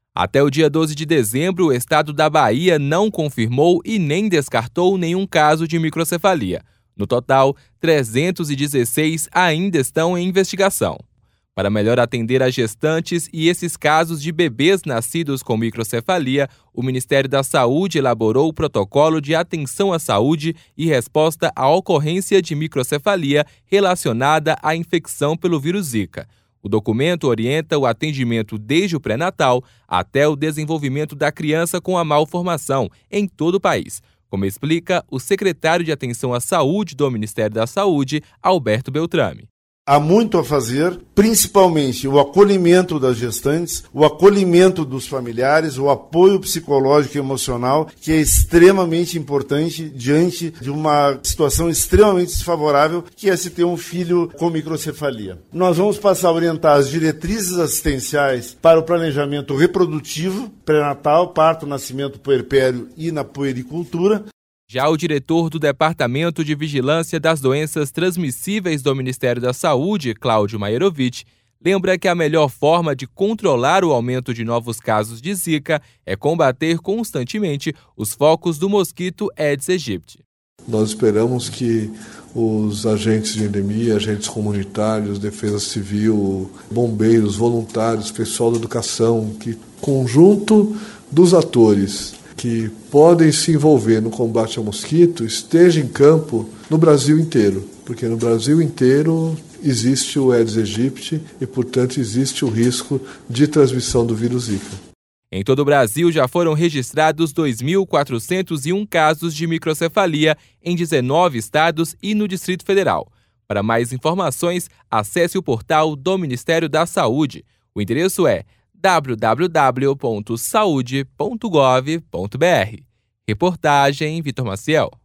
Até o dia 12 de dezembro, o estado da Bahia não confirmou e nem descartou nenhum caso de microcefalia. No total, 316 ainda estão em investigação. Para melhor atender as gestantes e esses casos de bebês nascidos com microcefalia, o Ministério da Saúde elaborou o protocolo de atenção à saúde e resposta à ocorrência de microcefalia relacionada à infecção pelo vírus Zika. O documento orienta o atendimento desde o pré-natal até o desenvolvimento da criança com a malformação em todo o país, como explica o secretário de Atenção à Saúde do Ministério da Saúde, Alberto Beltrame. Há muito a fazer, principalmente o acolhimento das gestantes, o acolhimento dos familiares, o apoio psicológico e emocional, que é extremamente importante diante de uma situação extremamente desfavorável, que é se ter um filho com microcefalia. Nós vamos passar a orientar as diretrizes assistenciais para o planejamento reprodutivo, pré-natal, parto, nascimento, puerpério e na puericultura. Já o diretor do Departamento de Vigilância das Doenças Transmissíveis do Ministério da Saúde, Cláudio Maierovitch, lembra que a melhor forma de controlar o aumento de novos casos de Zika é combater constantemente os focos do mosquito Aedes aegypti. Nós esperamos que os agentes de endemia, agentes comunitários, defesa civil, bombeiros, voluntários, pessoal da educação, que conjunto dos atores que podem se envolver no combate ao mosquito esteja em campo no Brasil inteiro, porque no Brasil inteiro existe o Aedes aegypti e, portanto, existe o risco de transmissão do vírus Zika. Em todo o Brasil já foram registrados 2.401 casos de microcefalia em 19 estados e no Distrito Federal. Para mais informações, acesse o portal do Ministério da Saúde. O endereço é www.saude.gov.br. Reportagem Vitor Maciel.